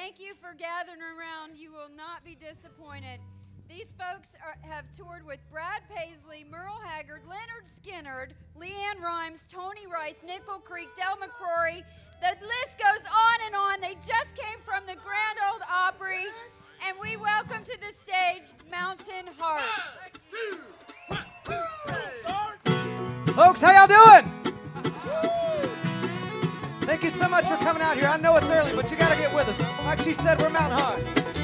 Thank you for gathering around. You will not be disappointed. These folks have toured with Brad Paisley, Merle Haggard, Leonard Skinner, Leanne Rimes, Tony Rice, Nickel Creek, Del McCrory. The list goes on and on. They just came from the Grand Ole Opry, and we welcome to the stage Mountain Heart. Folks, how y'all doing? Thank you so much for coming out here. I know it's early, but you got to get with us. Like she said, we're Mountain Heart.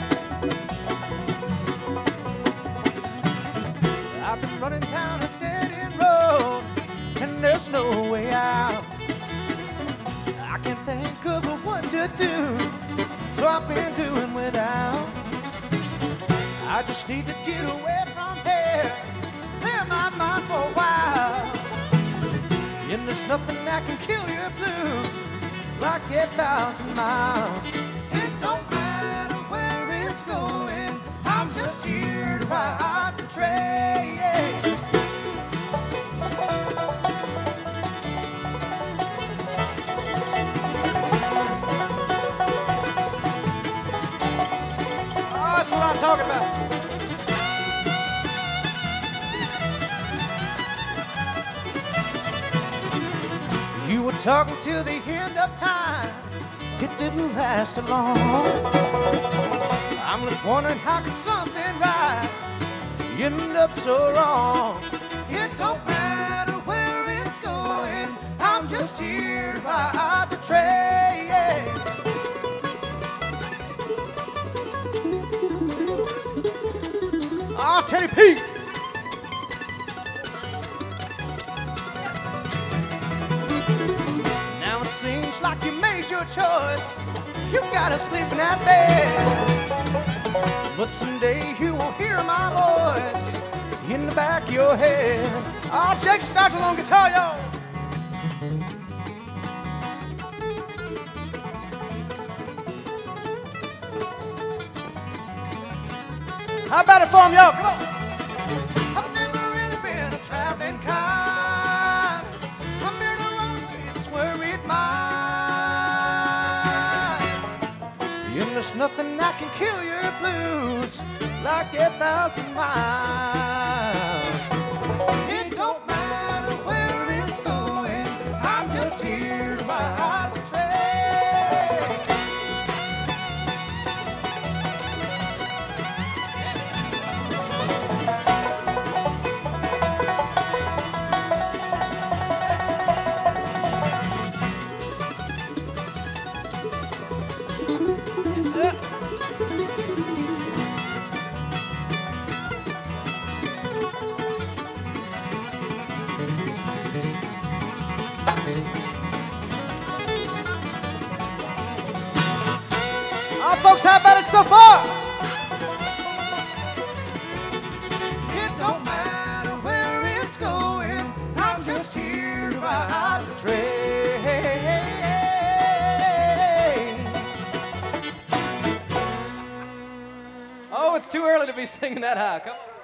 I've been running down a dead-end road, and there's no way out. I can't think of what to do, so I've been doing without. I just need to get away from here, clear my mind for a while. And there's nothing that can kill your blues like 1,000 miles. It don't matter where it's going, I'm just here to ride the train. Oh, that's what I'm talking about. You were talking till the end of time. It didn't last so long. I'm just wondering how could something right end up so wrong? It don't matter where it's going, I'm just here to ride the train. Oh, Teddy P. Seems like you made your choice. You gotta sleep in that bed. But someday you will hear my voice in the back of your head. Oh, Jake Startle on guitar, y'all. How about it for him, y'all? Come on. I've never really been a traveling kind. There's nothing that can kill your blues like 1,000 miles. It don't matter where it's going, I'm just here to ride the train. Oh, folks, how about it so far? It don't matter where it's going, I'm just here to ride the train. Oh, it's too early to be singing that high. Come on.